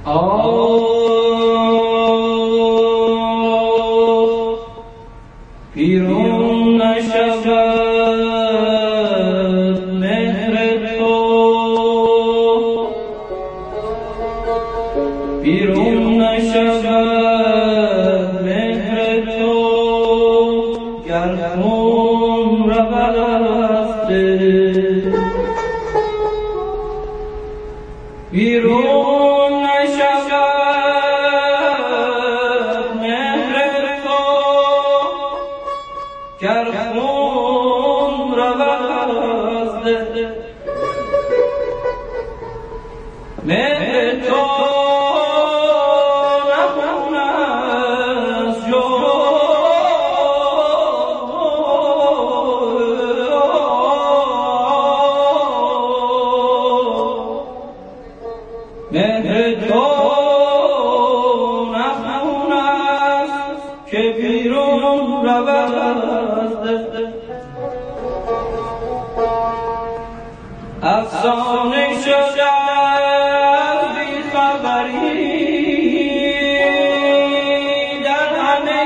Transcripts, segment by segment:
بیرون نشود مهر تو، بیرون نشود مهر تو، گر خون رود از دل. بیرون نشود مهر تو، گر خون رود از دل. مهر تو نخون از جان، مهر تو نخون است که بیرون رود از دل. افسانه شده از بی‌خبری در همه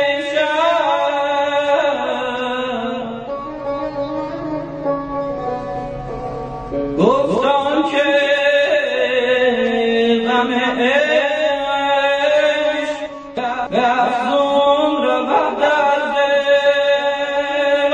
شهر، گفتان که غم عشق به افزون رود در دل.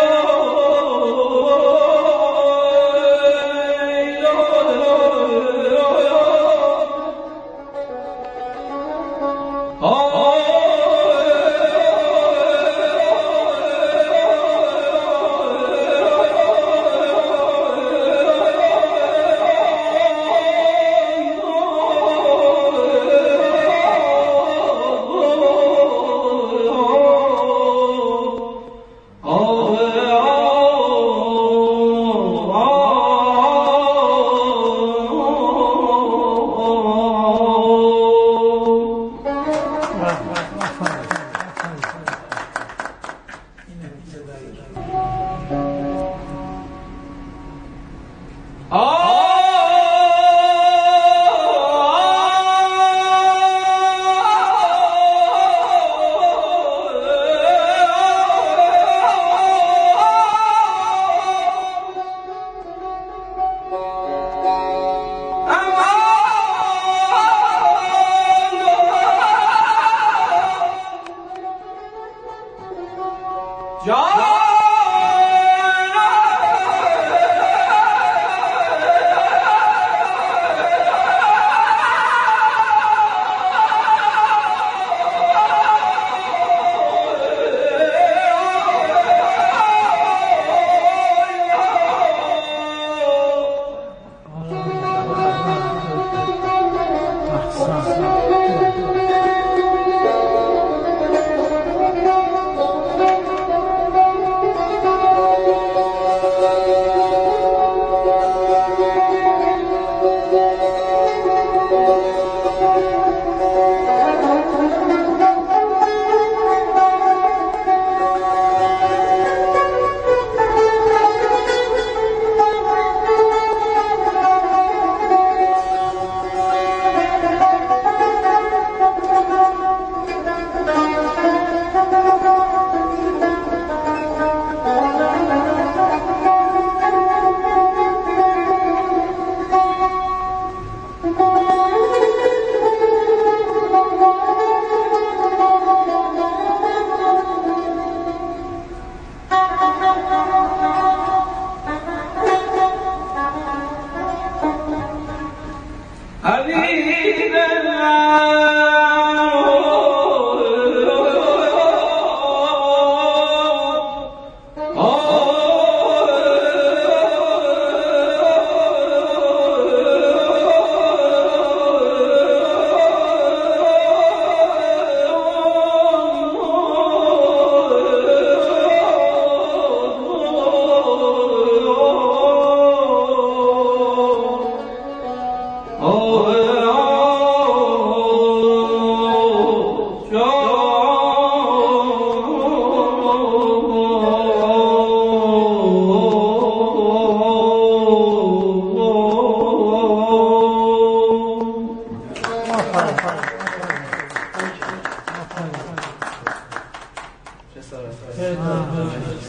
آفرین